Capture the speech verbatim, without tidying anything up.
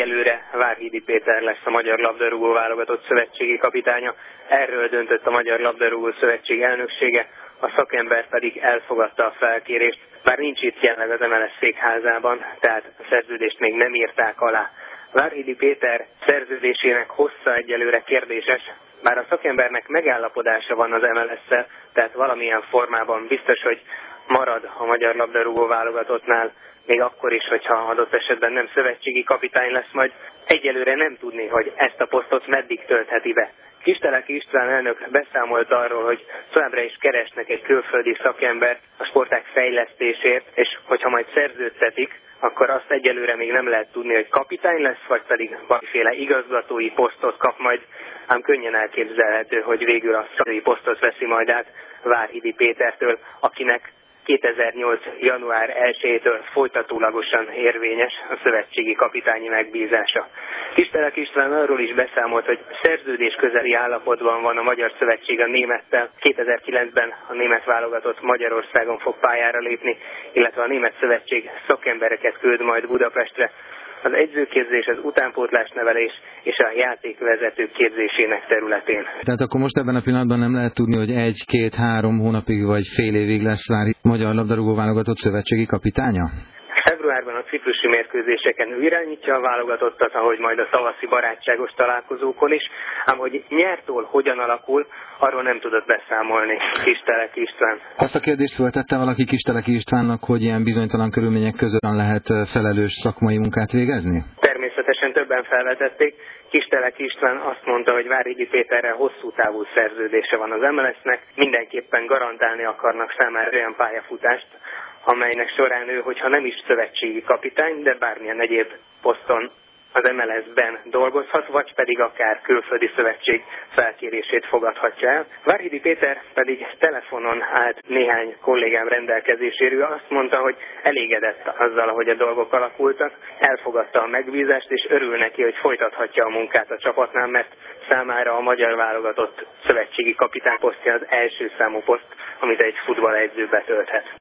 egyelőre Várhidi Péter lesz a magyar labdarúgó válogatott szövetségi kapitánya. Erről döntött a Magyar Labdarúgó Szövetség elnöksége, a szakember pedig elfogadta a felkérést, bár nincs itt jelenleg az em el es székházában, tehát a szerződést még nem írták alá. Várhidi Péter szerződésének hossza egyelőre kérdéses, bár a szakembernek megállapodása van az em el es-szel, tehát valamilyen formában biztos, hogy marad a magyar labdarúgó válogatottnál, még akkor is, hogyha adott esetben nem szövetségi kapitány lesz, majd egyelőre nem tudni, hogy ezt a posztot meddig töltheti be. Kisteleki István elnök beszámolt arról, hogy továbbra is keresnek egy külföldi szakembert a sportág fejlesztésért, és hogyha majd szerződtetik, akkor azt egyelőre még nem lehet tudni, hogy kapitány lesz, vagy pedig valamiféle igazgatói posztot kap majd, ám könnyen elképzelhető, hogy végül a szakmai posztot veszi majd át Várhidi Pétertől, akinek kétezer-nyolc január elsejétől folytatólagosan érvényes a szövetségi kapitányi megbízása. Kisteleki István arról is beszámolt, hogy szerződés közeli állapotban van a Magyar Szövetség a némettel. kétezer-kilencben a német válogatott Magyarországon fog pályára lépni, illetve a német szövetség szakembereket küld majd Budapestre. Az edzőképzés, az utánpótlásnevelés és a játékvezetők képzésének területén. Tehát akkor most ebben a pillanatban nem lehet tudni, hogy egy-két-három hónapig vagy fél évig lesz Várhidi magyar labdarúgó válogatott szövetségi kapitánya? Februárban a ciprusi mérkőzéseken ő irányítja a válogatottat, ahogy majd a tavaszi barátságos találkozókon is, ám hogy nyertól hogyan alakul, arról nem tudott beszámolni Kisteleki István. Azt a kérdést feltette valaki Kisteleki Istvánnak, hogy ilyen bizonytalan körülmények között lehet felelős szakmai munkát végezni? Természetesen többen felvetették. Kisteleki István azt mondta, hogy Várhidi Péterrel hosszú távú szerződése van az em el es-nek, mindenképpen garantálni akarnak számára olyan pályafutást, amelynek során ő, hogyha nem is szövetségi kapitány, de bármilyen egyéb poszton az em el es-ben dolgozhat, vagy pedig akár külföldi szövetség felkérését fogadhatja el. Várhidi Péter pedig telefonon állt néhány kollégám rendelkezésére, azt mondta, hogy elégedett azzal, ahogy a dolgok alakultak, elfogadta a megbízást, és örül neki, hogy folytathatja a munkát a csapatnál, mert számára a magyar válogatott szövetségi kapitány posztja az első számú poszt, amit egy futballedző betölthet.